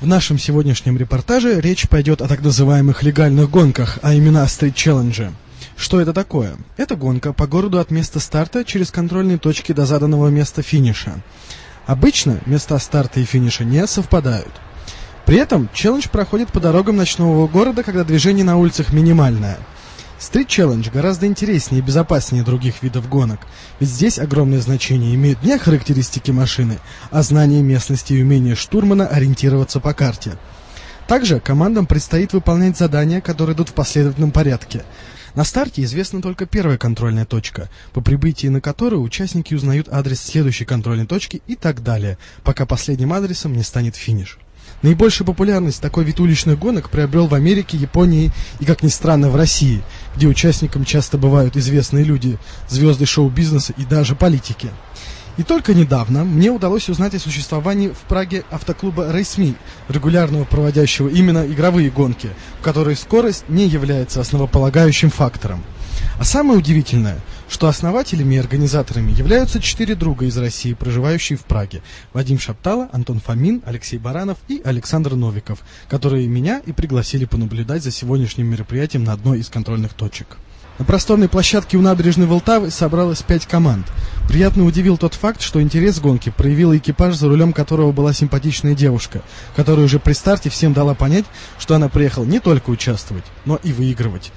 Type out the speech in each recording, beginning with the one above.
нашем сегодняшнем репортаже речь пойдет о так называемых легальных гонках, а именно о стрит-челлендже. Что это такое? Это гонка по городу от места старта через контрольные точки до заданного места финиша. Обычно места старта и финиша не совпадают. При этом челлендж проходит по дорогам ночного города, когда движение на улицах минимальное. Стрит-челлендж гораздо интереснее и безопаснее других видов гонок, ведь здесь огромное значение имеют не характеристики машины, а знание местности и умение штурмана ориентироваться по карте. Также командам предстоит выполнять задания, которые идут в последовательном порядке. На старте известна только первая контрольная точка, по прибытии на которую участники узнают адрес следующей контрольной точки и так далее, пока последним адресом не станет финиш. Наибольшую популярность такой вид уличных гонок приобрел в Америке, Японии и, как ни странно, в России, где участниками часто бывают известные люди, звезды шоу-бизнеса и даже политики. И только недавно мне удалось узнать о существовании в Праге автоклуба RaceMe, регулярного проводящего именно игровые гонки, в которой скорость не является основополагающим фактором. А самое удивительное, что основателями и организаторами являются 4 друга из России, проживающие в Праге: Вадим Шаптало, Антон Фомин, Алексей Баранов и Александр Новиков, которые меня и пригласили понаблюдать за сегодняшним мероприятием на одной из контрольных точек. На просторной площадке у набережной Волтавы собралось 5 команд. Приятно удивил тот факт, что интерес к гонке проявил экипаж, за рулем которого была симпатичная девушка, которая уже при старте всем дала понять, что она приехала не только участвовать, но и выигрывать.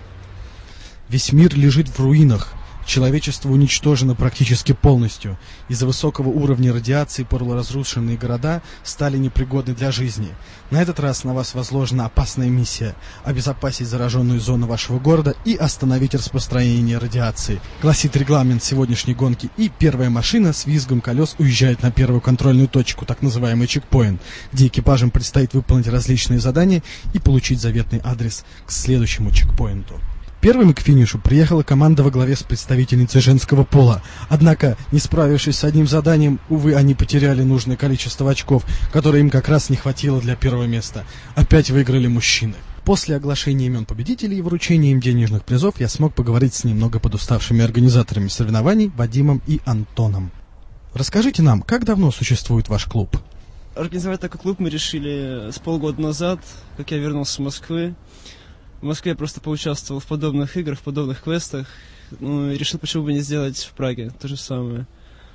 Весь мир лежит в руинах. Человечество уничтожено практически полностью. Из-за высокого уровня радиации полуразрушенные города стали непригодны для жизни. На этот раз на вас возложена опасная миссия – обезопасить зараженную зону вашего города и остановить распространение радиации. Гласит регламент сегодняшней гонки, и первая машина с визгом колес уезжает на первую контрольную точку, так называемый чекпоинт, где экипажам предстоит выполнить различные задания и получить заветный адрес к следующему чекпоинту. Первыми к финишу приехала команда во главе с представительницей женского пола. Однако, не справившись с одним заданием, увы, они потеряли нужное количество очков, которое им как раз не хватило для первого места. Опять выиграли мужчины. После оглашения имен победителей и вручения им денежных призов я смог поговорить с немного подуставшими организаторами соревнований Вадимом и Антоном. Расскажите нам, как давно существует ваш клуб? Организовать такой клуб мы решили с полгода назад, как я вернулся с Москвы. В Москве я просто поучаствовал в подобных играх, в подобных квестах. И решил, почему бы не сделать в Праге то же самое.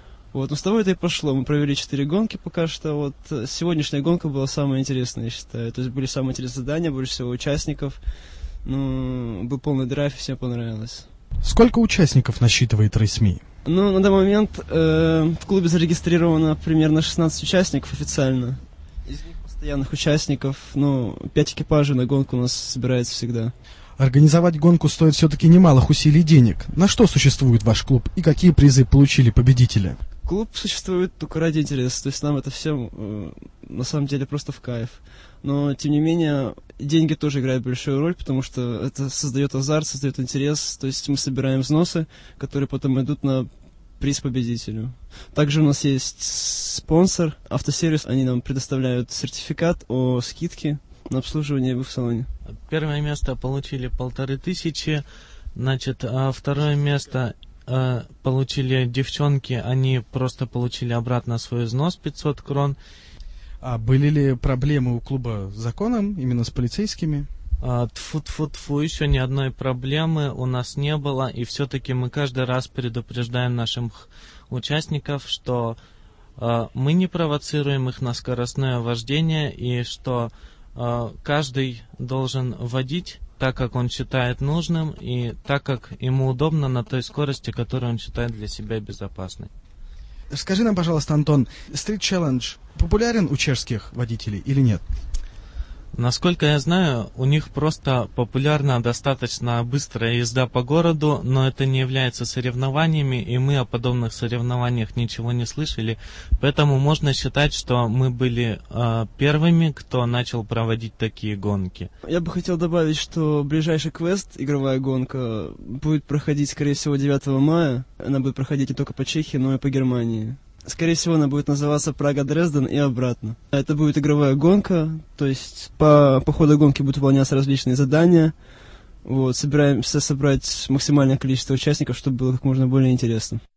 Но с того это и пошло. Мы провели 4 гонки пока что. Сегодняшняя гонка была самая интересная, я считаю. То есть были самые интересные задания, больше всего участников. Был полный драйв, и всем понравилось. Сколько участников насчитывает RaceMe? На данный момент в клубе зарегистрировано примерно 16 участников официально. Из них постоянных участников, 5 экипажей на гонку у нас собирается всегда. Организовать гонку стоит все-таки немалых усилий и денег. На что существует ваш клуб и какие призы получили победители? Клуб существует только ради интереса, то есть нам это все на самом деле просто в кайф. Но, тем не менее, деньги тоже играют большую роль, потому что это создает азарт, создает интерес. То есть мы собираем взносы, которые потом идут на приз победителю. Также у нас есть спонсор, автосервис. Они нам предоставляют сертификат о скидке на обслуживание в их салоне. Первое место получили 1500, а второе место получили девчонки, они просто получили обратно свой взнос 500 крон. А были ли проблемы у клуба с законом, именно с полицейскими? Тьфу-тьфу-тьфу, еще ни одной проблемы у нас не было, и все-таки мы каждый раз предупреждаем наших участников, что мы не провоцируем их на скоростное вождение, и что каждый должен водить так, как он считает нужным, и так, как ему удобно на той скорости, которую он считает для себя безопасной. Скажи нам, пожалуйста, Антон, Street Challenge популярен у чешских водителей или нет? Насколько я знаю, у них просто популярна достаточно быстрая езда по городу, но это не является соревнованиями, и мы о подобных соревнованиях ничего не слышали. Поэтому можно считать, что мы были первыми, кто начал проводить такие гонки. Я бы хотел добавить, что ближайший квест, игровая гонка, будет проходить, скорее всего, 9 мая. Она будет проходить не только по Чехии, но и по Германии. Скорее всего, она будет называться Прага-Дрезден и обратно. Это будет игровая гонка, то есть по ходу гонки будут выполняться различные задания. Собираемся собрать максимальное количество участников, чтобы было как можно более интересно.